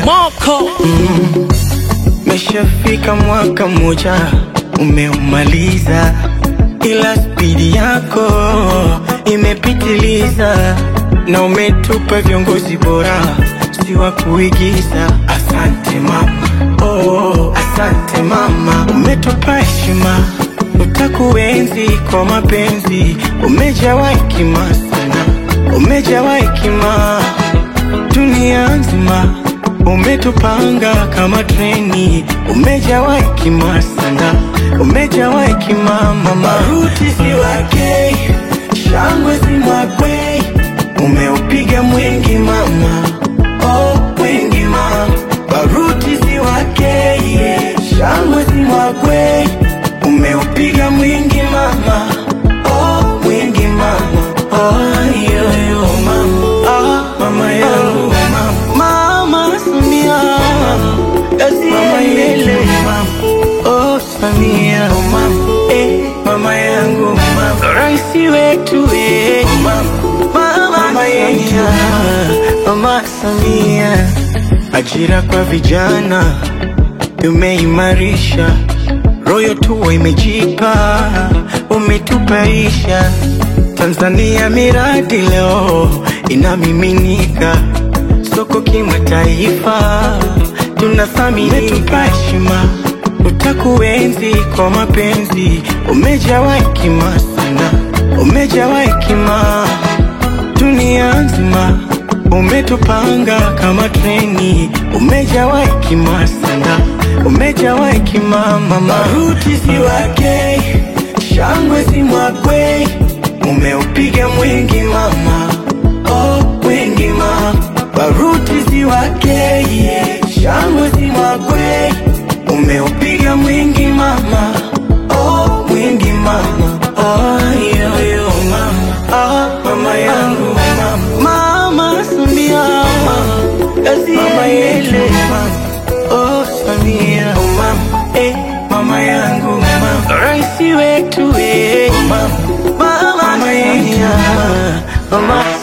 Moko. Meshafika mwaka mmoja umeumaliza, ila spidi yako imepitiliza, na umetupa viongozi bora, si wa kuigiza. Asante mama, oh, asante mama. Umetupa heshima, utakuenzi kwa mapenzi. Umejawa hekima sana, umejawa hekima dunia nzima. Umetupanga kama treni, umejawa hekima sana, umejawa hekima mama. Baruti si wake, shangwe si mwakwe, umeupiga mwingi mama, oh mwingi mama. Baruti si wake, yeah. Shangwe si mwakwe, umeupiga mwingi mama, oh mwingi mama, oh yo yo mama, ah mama yangu mama. Mama Samia, mama yele mama, oh Samia mama, mama yangu mama, raisi wetu mama Samia, mama Samia. Ajira kwa vijana umeimarisha, royo tuwa imejipa, umetupaisha. Tanzania miradi leo inamiminika, soko kimataifa tunathamini. Umetupa heshima, utakuenzi kwa mapenzi. Umejawa hekima sana, umejawa hekima dunia nzima. Umetupanga kama treni, umejawa hekima sana, umejawa hekima mama. Baruti si wake, shangwe si mwakwe, umeupiga mwingi mama, oh mwingi mama. Baruti si wake, yeah. Shangwe si mwakwe, umeupiga mwingi mama, oh mwingi mama, oh yo yo mama, ah mama yangu mama. Mama Samia, mama yele mama, oh Samia mama, mama yangu mama, raisi wetu mama, mama Samia, mama